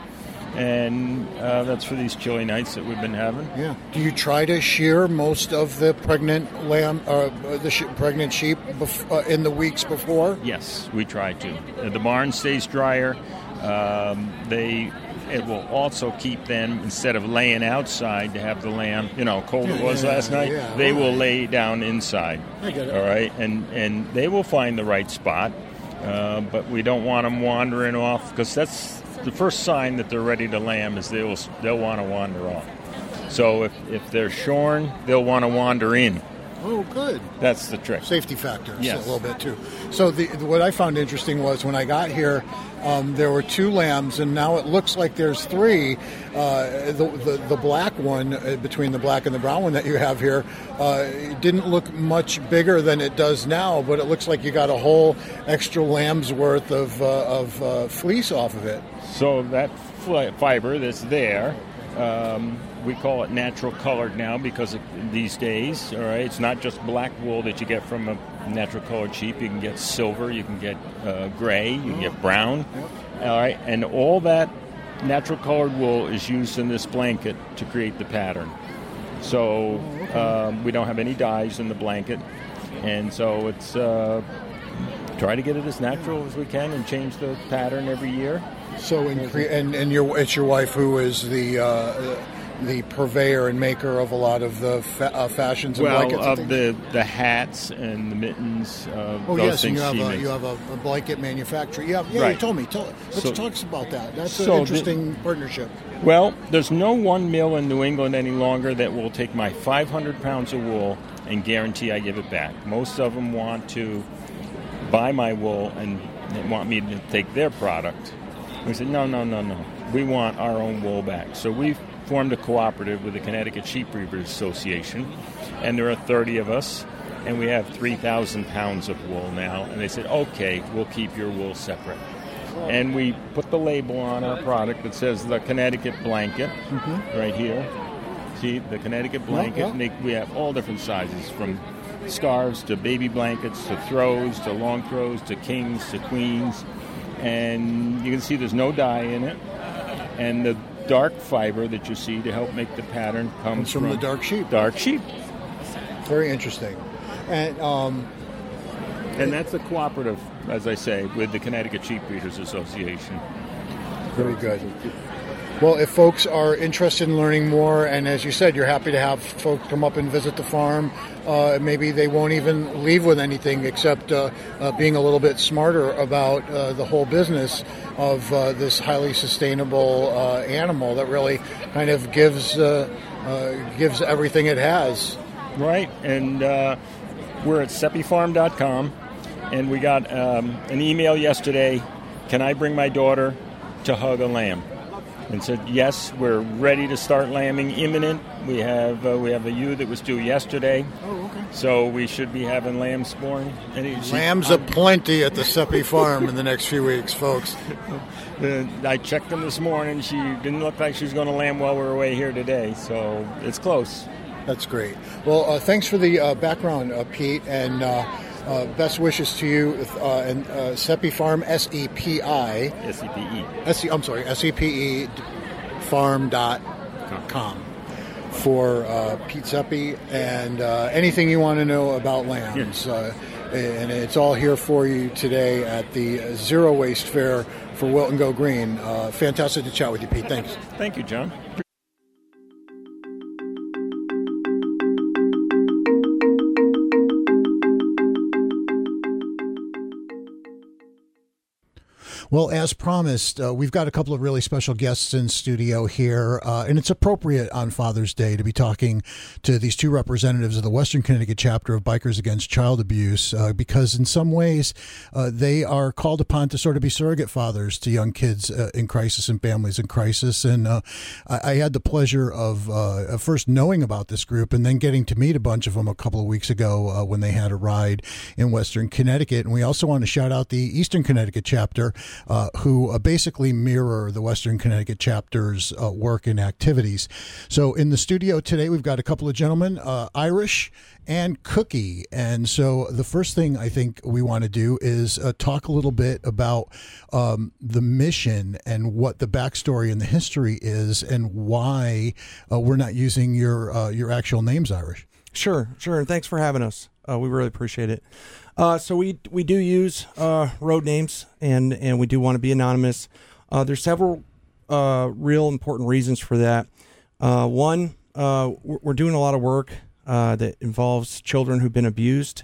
And uh, that's for these chilly nights that we've been having. Yeah. Do you try to shear most of the pregnant lamb, uh, the sh- pregnant sheep, bef- uh, in the weeks before? Yes, we try to. Uh, the barn stays drier. Um, they it will also keep them, instead of laying outside to have the lamb, you know, cold yeah, it was yeah, last night. Yeah, they right. will lay down inside. I get it. All right, and and they will find the right spot, uh, but we don't want them wandering off, because that's the first sign that they're ready to lamb, is they will they'll want to wander off. So if, if they're shorn, they'll want to wander in. Oh, good. That's the trick. Safety factor, Yes. a little bit too. So the, what I found interesting was when I got here, um, there were two lambs, and now it looks like there's three. Uh, the, the the black one, uh, between the black and the brown one that you have here, uh, didn't look much bigger than it does now, but it looks like you got a whole extra lamb's worth of uh, of uh, fleece off of it. So that f- fiber that's there, um, we call it natural colored now, because of these days, all right, it's not just black wool that you get from a natural colored sheep. You can get silver, you can get uh, gray, you can get brown, all right, and all that natural colored wool is used in this blanket to create the pattern. So um, we don't have any dyes in the blanket, and so it's uh, try to get it as natural as we can and change the pattern every year. So in cre- and and your it's your wife who is the uh, the purveyor and maker of a lot of the fa- uh, fashions and well, blankets. of and the the hats and the mittens. Uh, oh those yes, and things you have she a makes. you have a, a blanket manufacturer. Yeah, yeah. You Right. told me. Tell, let's So- talk about that. That's so an the- interesting partnership. Well, there's no one mill in New England any longer that will take my five hundred pounds of wool and guarantee I give it back. Most of them want to buy my wool and they want me to take their product. We said, no, no, no, no. We want our own wool back. So we formed a cooperative with the Connecticut Sheep Breeders Association, and there are thirty of us, and we have three thousand pounds of wool now. And they said, okay, we'll keep your wool separate. And we put the label on our product that says the Connecticut blanket mm-hmm. right here. See, the Connecticut blanket. Yeah, yeah. And they, we have all different sizes, from scarves to baby blankets to throws to long throws to kings to queens. And you can see there's no dye in it. And the dark fiber that you see to help make the pattern comes, comes from, from the dark sheep. Dark sheep. Very interesting. And um, and that's a cooperative, as I say, with the Connecticut Sheep Breeders Association. Very good. Well, if folks are interested in learning more, and as you said, you're happy to have folks come up and visit the farm, uh, maybe they won't even leave with anything except uh, uh, being a little bit smarter about uh, the whole business of uh, this highly sustainable uh, animal that really kind of gives uh, uh, gives everything it has. Right, and uh, we're at sepi farm dot com, and we got um, an email yesterday, can I bring my daughter to hug a lamb? And said, yes, we're ready to start lambing, imminent. We have uh, we have a ewe that was due yesterday. Oh, okay. So we should be having lambs born. And she, lambs aplenty at the Sepi farm in the next few weeks, folks. uh, I checked them this morning. She didn't look like she was going to lamb while we were away here today. So it's close. That's great. Well, uh, thanks for the uh, background, uh, Pete, and uh, uh, best wishes to you. Uh, and uh, Sepi Farm, S E P I. S E P E. S E, I'm sorry, S E P E farm dot com for uh, Pete Sepi, and uh, anything you want to know about lambs. Uh, and it's all here for you today at the Zero Waste Fair for Wilton Go Green. Uh, fantastic to chat with you, Pete. Thanks. Thank you, John. Well, as promised, uh, we've got a couple of really special guests in studio here, uh, and it's appropriate on Father's Day to be talking to these two representatives of the Western Connecticut chapter of Bikers Against Child Abuse, uh, because in some ways uh, they are called upon to sort of be surrogate fathers to young kids uh, in crisis and families in crisis. And uh, I, I had the pleasure of uh, first knowing about this group and then getting to meet a bunch of them a couple of weeks ago uh, when they had a ride in Western Connecticut. And we also want to shout out the Eastern Connecticut chapter, Uh, who uh, basically mirror the Western Connecticut chapter's uh, work and activities. So in the studio today, we've got a couple of gentlemen, uh, Irish and Cookie. And so the first thing I think we want to do is uh, talk a little bit about um, the mission and what the backstory and the history is and why uh, we're not using your uh, your actual names, Irish. Sure, sure. And thanks for having us. Uh, we really appreciate it. Uh, so we we do use uh, road names, and, and we do want to be anonymous. Uh, there's several uh, real important reasons for that. Uh, one, uh, we're doing a lot of work uh, that involves children who've been abused,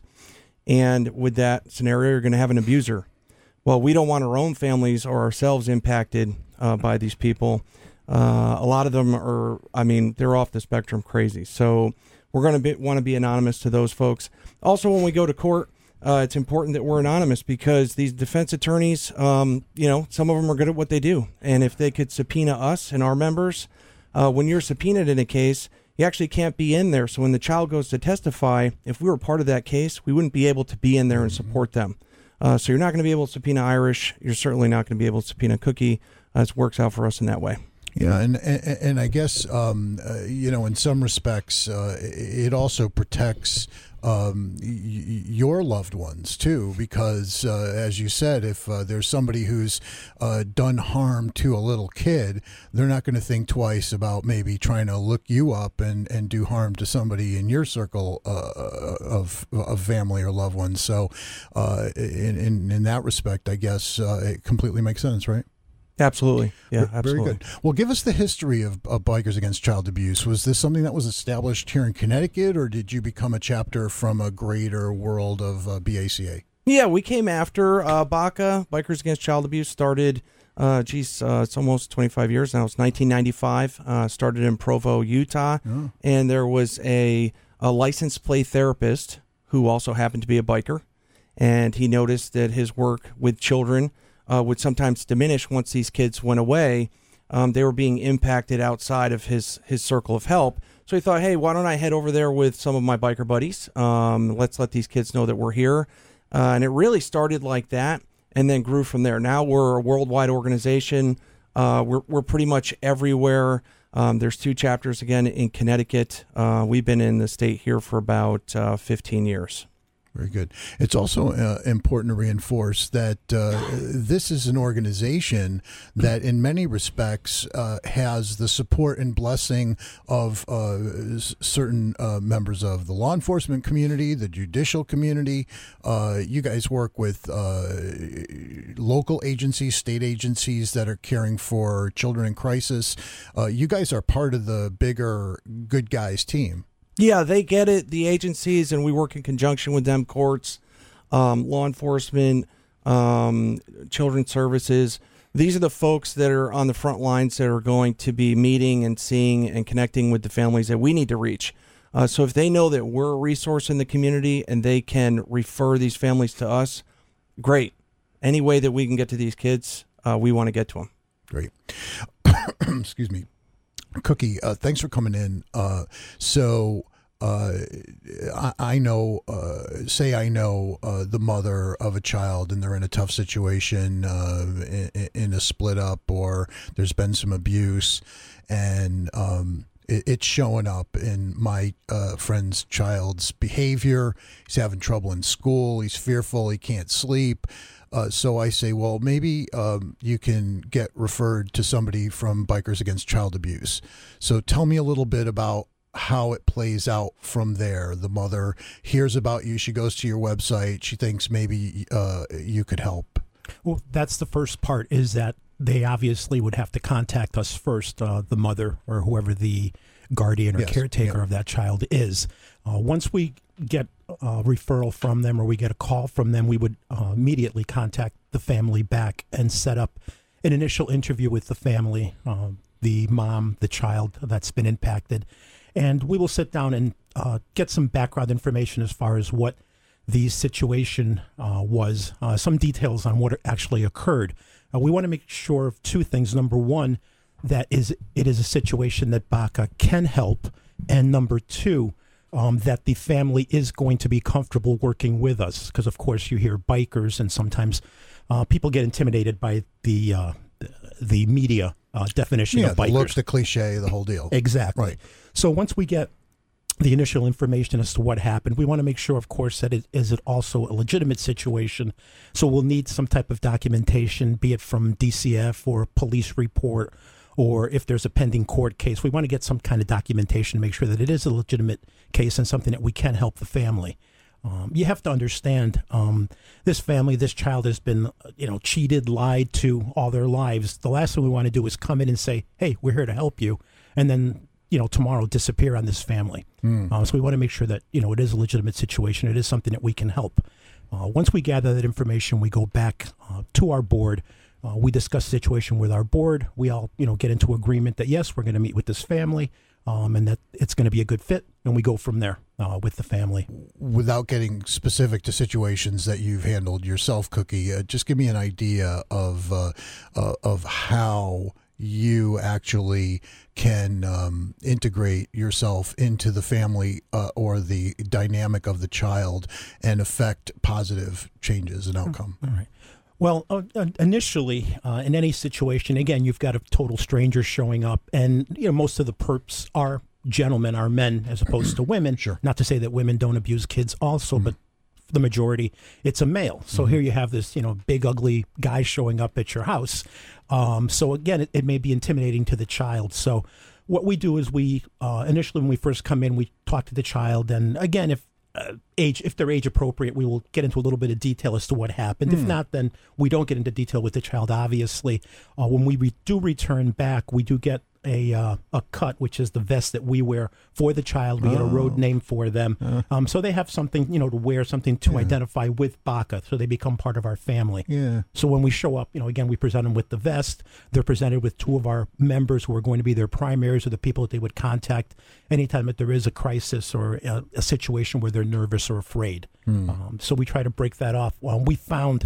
and with that scenario, you're going to have an abuser. Well, we don't want our own families or ourselves impacted uh, by these people. Uh, a lot of them are, I mean, they're off the spectrum crazy. So we're going to want to be anonymous to those folks. Also, when we go to court, Uh, it's important that we're anonymous because these defense attorneys, um, you know, some of them are good at what they do. And if they could subpoena us and our members, uh, when you're subpoenaed in a case, you actually can't be in there. So when the child goes to testify, if we were part of that case, we wouldn't be able to be in there and support them. Uh, so you're not going to be able to subpoena Irish. You're certainly not going to be able to subpoena Cookie. Uh, it works out for us in that way. Yeah, and, and and I guess um, uh, you know, in some respects, uh, it also protects um, y- your loved ones too, because uh, as you said, if uh, there's somebody who's uh, done harm to a little kid, they're not going to think twice about maybe trying to look you up and, and do harm to somebody in your circle uh, of of family or loved ones. So, uh, in, in in that respect, I guess uh, it completely makes sense, right? Absolutely. Yeah, absolutely. Very good. Well, give us the history of, of Bikers Against Child Abuse. Was this something that was established here in Connecticut, or did you become a chapter from a greater world of uh, B A C A? Yeah, we came after uh, B A C A. Bikers Against Child Abuse started, uh, geez, uh, it's almost twenty-five years now. It's nineteen ninety-five. Uh, started in Provo, Utah. Oh. And there was a, a licensed play therapist who also happened to be a biker. And he noticed that his work with children Uh, would sometimes diminish once these kids went away. um, they were being impacted outside of his, his circle of help. So he thought, hey, why don't I head over there with some of my biker buddies? Um, let's let these kids know that we're here. Uh, and it really started like that and then grew from there. Now we're a worldwide organization. Uh, we're, we're pretty much everywhere. Um, there's two chapters, again, in Connecticut. Uh, we've been in the state here for about uh, fifteen years. Very good. It's also uh, important to reinforce that uh, this is an organization that in many respects uh, has the support and blessing of uh, certain uh, members of the law enforcement community, the judicial community. Uh, you guys work with uh, local agencies, state agencies that are caring for children in crisis. Uh, you guys are part of the bigger good guys team. Yeah, they get it, the agencies, and we work in conjunction with them, courts, um, law enforcement, um, children's services. These are the folks that are on the front lines that are going to be meeting and seeing and connecting with the families that we need to reach. Uh, so if they know that we're a resource in the community and they can refer these families to us, great. Any way that we can get to these kids, uh, we want to get to them. Great. Excuse me. Cookie, uh, thanks for coming in. Uh, so uh, I, I know, uh, say I know uh, the mother of a child and they're in a tough situation, uh, in, in a split up, or there's been some abuse, and um, it, it's showing up in my uh, friend's child's behavior. He's having trouble in school. He's fearful. He can't sleep. Uh, so I say, well, maybe um, you can get referred to somebody from Bikers Against Child Abuse. So tell me a little bit about how it plays out from there. The mother hears about you. She goes to your website. She thinks maybe uh, you could help. Well, that's the first part, is that they obviously would have to contact us first, uh, the mother or whoever the guardian or yes, caretaker yeah. of that child is. Uh, once we get a referral from them or we get a call from them, we would uh, immediately contact the family back and set up an initial interview with the family, uh, the mom, the child that's been impacted. And we will sit down and uh, get some background information as far as what the situation uh, was, uh, some details on what actually occurred. Uh, we want to make sure of two things. Number one, that is it is a situation that B A C A can help. And number two, Um, that the family is going to be comfortable working with us, because of course you hear bikers and sometimes uh, people get intimidated by the uh, the media uh, definition yeah, of bikers. The look, the cliche, the whole deal. Exactly. Right. So once we get the initial information as to what happened, we want to make sure, of course, that it is it also a legitimate situation. So we'll need some type of documentation, be it from D C F or a police report, or if there's a pending court case. We want to get some kind of documentation to make sure that it is a legitimate case and something that we can help the family. Um, you have to understand, um, this family, this child has been, you know, cheated, lied to all their lives. The last thing we want to do is come in and say, hey, we're here to help you, and then, you know, tomorrow disappear on this family. Mm. Uh, so we want to make sure that, you know, it is a legitimate situation. It is something that we can help. Uh, once we gather that information, we go back uh, to our board. Uh, we discuss the situation with our board. We all, you know, get into agreement that, yes, we're going to meet with this family, um, and that it's going to be a good fit, and we go from there uh, with the family. Without getting specific to situations that you've handled yourself, Cookie, uh, just give me an idea of uh, uh, of how you actually can um, integrate yourself into the family uh, or the dynamic of the child and affect positive changes and outcome. All right. Well, uh, initially, uh, in any situation, again, you've got a total stranger showing up, and you know most of the perps are gentlemen, are men, as opposed to women. Sure. Not to say that women don't abuse kids also, mm-hmm. but the majority, it's a male. So mm-hmm. here you have this, you know, big, ugly guy showing up at your house. Um, so again, it, it may be intimidating to the child. So what we do is we, uh, initially when we first come in, we talk to the child, and again, if Uh, age, if they're age appropriate, we will get into a little bit of detail as to what happened. Mm. If not, then we don't get into detail with the child, obviously. Uh, when we re- do return back, we do get a uh, a cut, which is the vest that we wear for the child. We oh. get a road name for them. Uh. Um, so they have something, you know, to wear, something to yeah. identify with B A C A, so they become part of our family. Yeah. So when we show up, you know, again, we present them with the vest. They're presented with two of our members who are going to be their primaries, or the people that they would contact anytime that there is a crisis or a, a situation where they're nervous or afraid. Mm. Um, so we try to break that off. Well, we found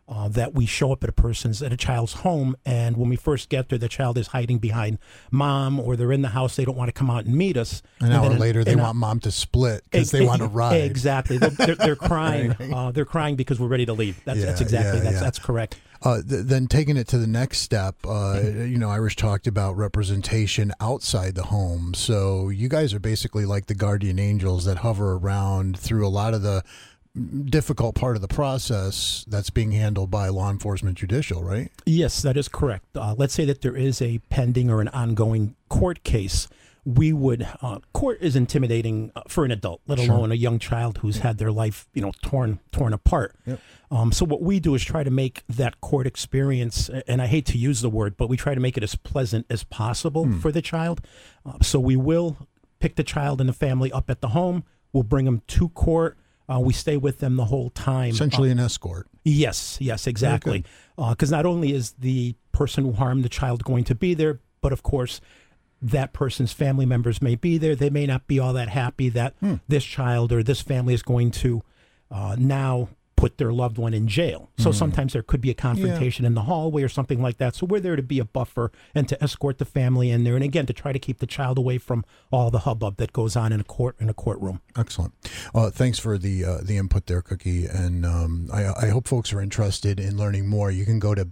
Uh, that we show up at a person's, at a child's home, and when we first get there, the child is hiding behind mom, or they're in the house, they don't want to come out and meet us. An and hour then, later, they and, want mom to split because they want to ride. Exactly. They're, they're, they're crying. Uh, they're crying because we're ready to leave. That's, Yeah, that's exactly, yeah, that's, yeah. that's correct. Uh, th- then taking it to the next step, uh, you know, Irish talked about representation outside the home. So you guys are basically like the guardian angels that hover around through a lot of the difficult part of the process that's being handled by law enforcement judicial, right? Yes, that is correct. Uh, let's say that there is a pending or an ongoing court case. We would, uh, court is intimidating for an adult, let Sure. alone a young child who's had their life, you know, torn torn apart. Yep. Um, so what we do is try to make that court experience, and I hate to use the word, but we try to make it as pleasant as possible Mm. for the child. Uh, so we will pick the child and the family up at the home. We'll bring them to court. Uh, we stay with them the whole time. Essentially Uh, an escort. Yes, yes, exactly. Very Because not only is the person who harmed the child going to be there, but of course, that person's family members may be there. They may not be all that happy that Hmm. this child or this family is going to uh, now put their loved one in jail. So Hmm. sometimes there could be a confrontation in the hallway or something like that. So we're there to be a buffer and to escort the family in there, and again to try to keep the child away from all the hubbub that goes on in a court in a courtroom. Excellent. Uh, thanks for the uh, the input there, Cookie. And um, I, I hope folks are interested in learning more. You can go to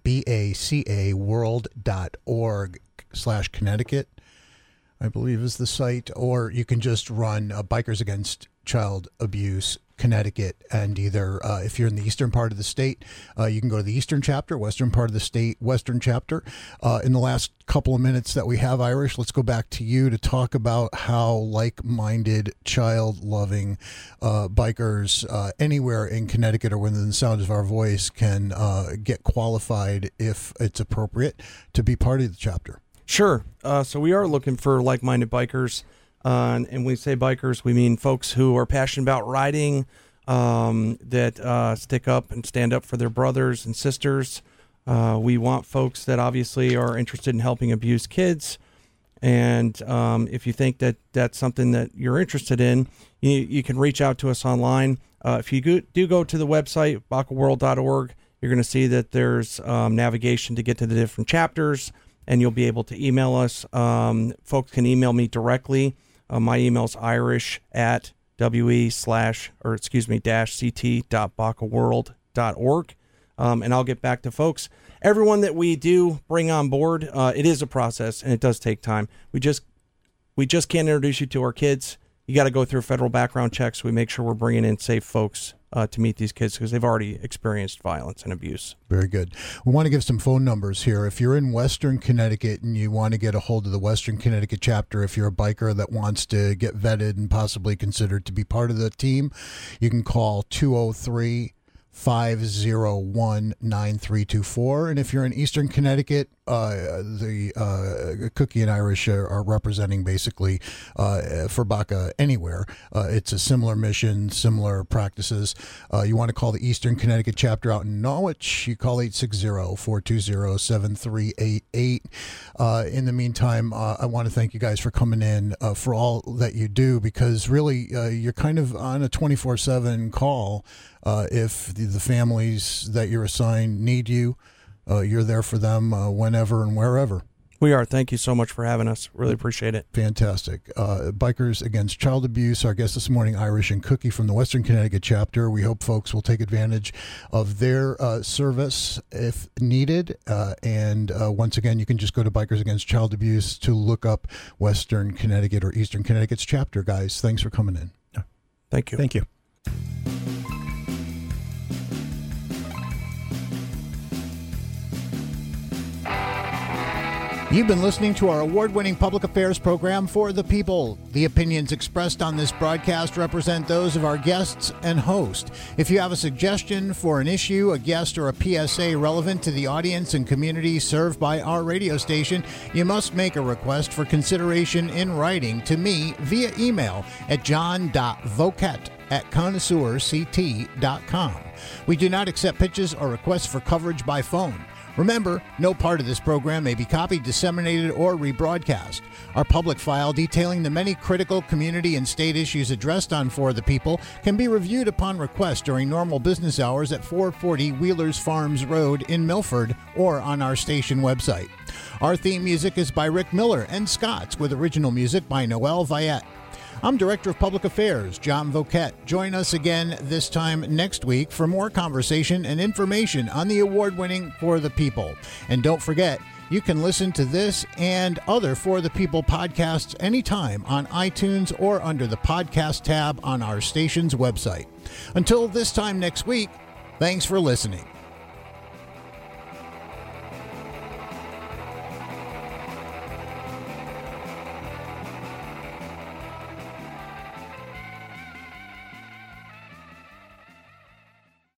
bacaworld dot org slash Connecticut, I believe is the site, or you can just run uh, Bikers Against Child Abuse Connecticut, and either uh, if you're in the eastern part of the state, uh, you can go to the eastern chapter, western part of the state, western chapter. Uh, in the last couple of minutes that we have, Irish, let's go back to you to talk about how like-minded, child-loving uh, bikers uh, anywhere in Connecticut or within the sound of our voice can uh, get qualified, if it's appropriate, to be part of the chapter. Sure. Uh, so we are looking for like-minded bikers. Uh, and, and when we say bikers, we mean folks who are passionate about riding, um, that uh, stick up and stand up for their brothers and sisters. Uh, we want folks that obviously are interested in helping abused kids. And um, if you think that that's something that you're interested in, you, you can reach out to us online. Uh, if you go, do go to the website, baca world dot org, you're going to see that there's um, navigation to get to the different chapters, and you'll be able to email us. Um, folks can email me directly. Uh, my email is irish at we slash, or excuse me, dash ct dot baca world dot org. Um, and I'll get back to folks. Everyone that we do bring on board, uh, it is a process and it does take time. We just, we just can't introduce you to our kids. You got to go through federal background checks. We make sure we're bringing in safe folks uh, to meet these kids because they've already experienced violence and abuse. Very good. We want to give some phone numbers here. If you're in Western Connecticut and you want to get a hold of the Western Connecticut chapter, if you're a biker that wants to get vetted and possibly considered to be part of the team, you can call two oh three, five oh one, nine three two four. And if you're in Eastern Connecticut, uh, the uh, Cookie and Irish are, are representing basically uh, for Baca anywhere. Uh, it's a similar mission, similar practices. Uh, you want to call the Eastern Connecticut chapter out in Norwich, you call eight six zero, four two zero, seven three eight eight. Uh, in the meantime, uh, I want to thank you guys for coming in, uh, for all that you do, because really uh, you're kind of on a twenty-four seven call. Uh, if the, the families that you're assigned need you, uh, you're there for them uh, whenever and wherever. We are. Thank you so much for having us. Really appreciate it. Fantastic. Uh, Bikers Against Child Abuse. Our guest this morning, Irish and Cookie from the Western Connecticut chapter. We hope folks will take advantage of their uh, service if needed. Uh, and uh, once again, you can just go to Bikers Against Child Abuse to look up Western Connecticut or Eastern Connecticut's chapter. Guys, thanks for coming in. Thank you. Thank you. You've been listening to our award-winning public affairs program, For the People. The opinions expressed on this broadcast represent those of our guests and host. If you have a suggestion for an issue, a guest, or a P S A relevant to the audience and community served by our radio station, you must make a request for consideration in writing to me via email at john dot vocat at connoisseur c t dot com. We do not accept pitches or requests for coverage by phone. Remember, no part of this program may be copied, disseminated, or rebroadcast. Our public file detailing the many critical community and state issues addressed on For the People can be reviewed upon request during normal business hours at four forty Wheelers Farms Road in Milford or on our station website. Our theme music is by Rick Miller and Scott's, with original music by Noel Viette. I'm Director of Public Affairs, John Voquette. Join us again this time next week for more conversation and information on the award-winning For the People. And don't forget, you can listen to this and other For the People podcasts anytime on iTunes or under the podcast tab on our station's website. Until this time next week, thanks for listening.